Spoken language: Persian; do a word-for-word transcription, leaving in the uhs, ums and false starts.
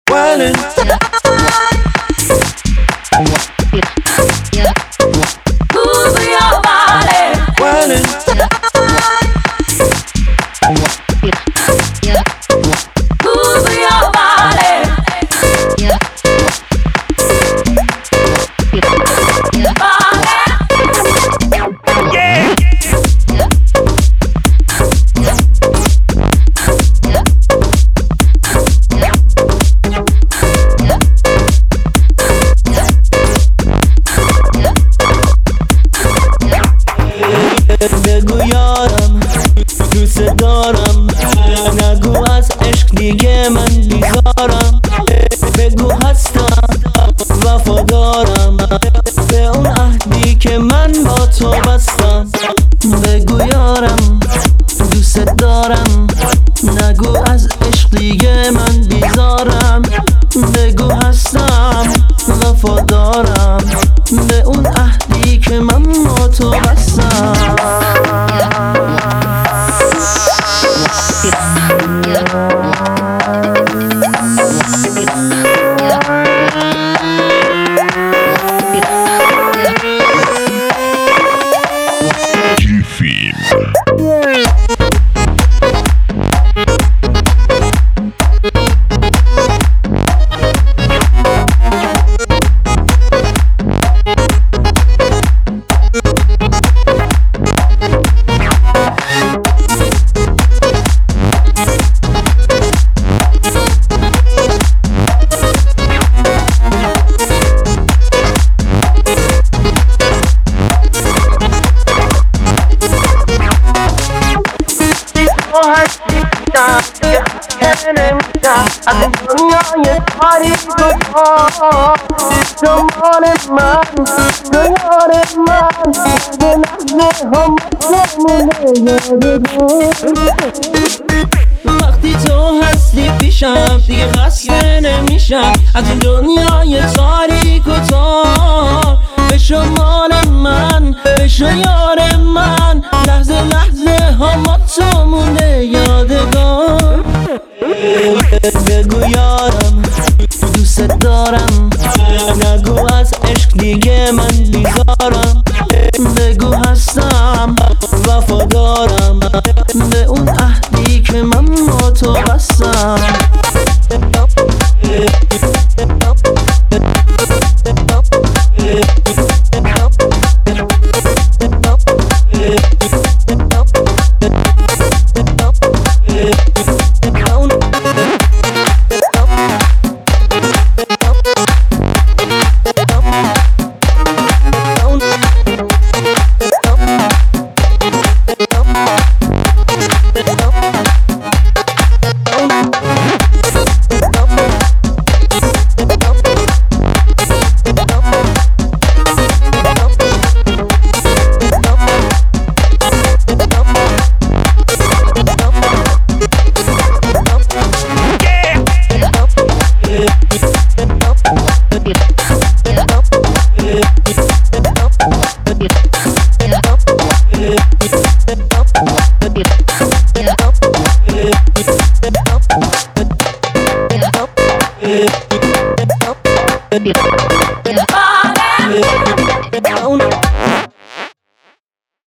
Whining. Move your body. Whining. Move your body. بگو یارم دوست دارم، نگو از عشق دیگه من بیزارم. بگو هستم وفادارم به اون عهدی که من با تو بستم. بگو یارم دوست دارم، نگو از عشق دیگه من بیزارم. بگو هستم وفادارم به اون عهدی که من با تو بستم. از این دنیای تاریک و تار شمال من تو یار من به لحظه هم نمونه یادگار. وقتی تو هستی پیشم دیگه خسته نمیشم از این دنیای تاریک و تار. به شمال من بشو یار من لحظه لحظه هم تو مونده یادگار. بگو یارم دوست دارم، نگو از عشق دیگه من بیزارم. بگو هستم وفادارم به اون عهدی که من با تو بستم. Yeah.